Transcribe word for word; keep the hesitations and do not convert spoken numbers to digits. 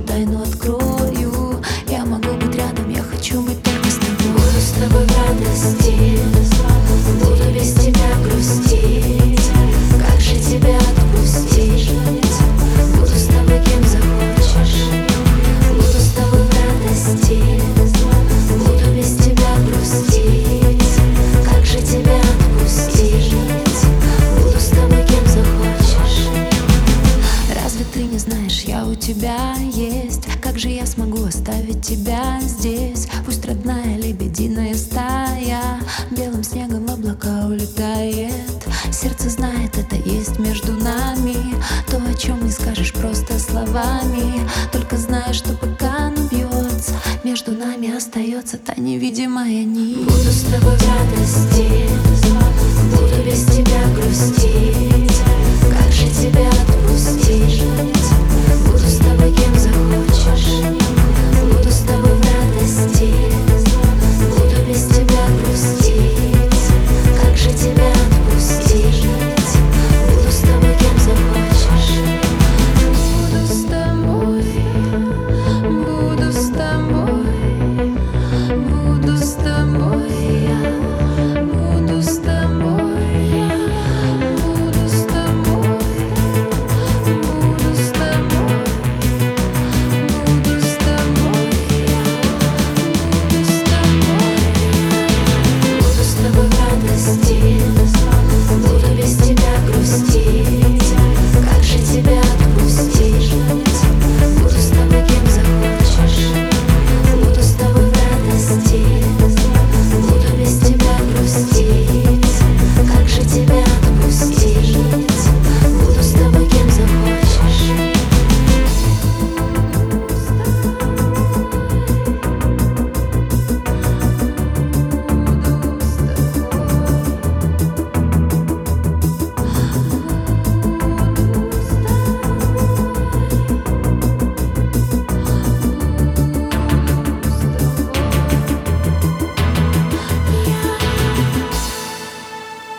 тайну открою. Я могу быть рядом, я хочу быть только с тобой. Буду с тобой в радости, буду без тебя грустить. Как же тебя отпустить? Буду с тобой кем захочешь. Буду с тобой в радости, буду без тебя грустить. Как же тебя отпустить? Буду с тобой кем захочешь. Разве ты не знаешь, я у тебя есть? Как же я смогу оставить тебя здесь? Пусть родная лебединая стая белым снегом в облака улетает. Сердце знает, это есть между нами. То, о чем не скажешь просто словами. Только знаешь, что пока оно бьется, между нами остается та невидимая нить. Буду с тобой в радости, буду без тебя грустить. Как же тебя отпустить?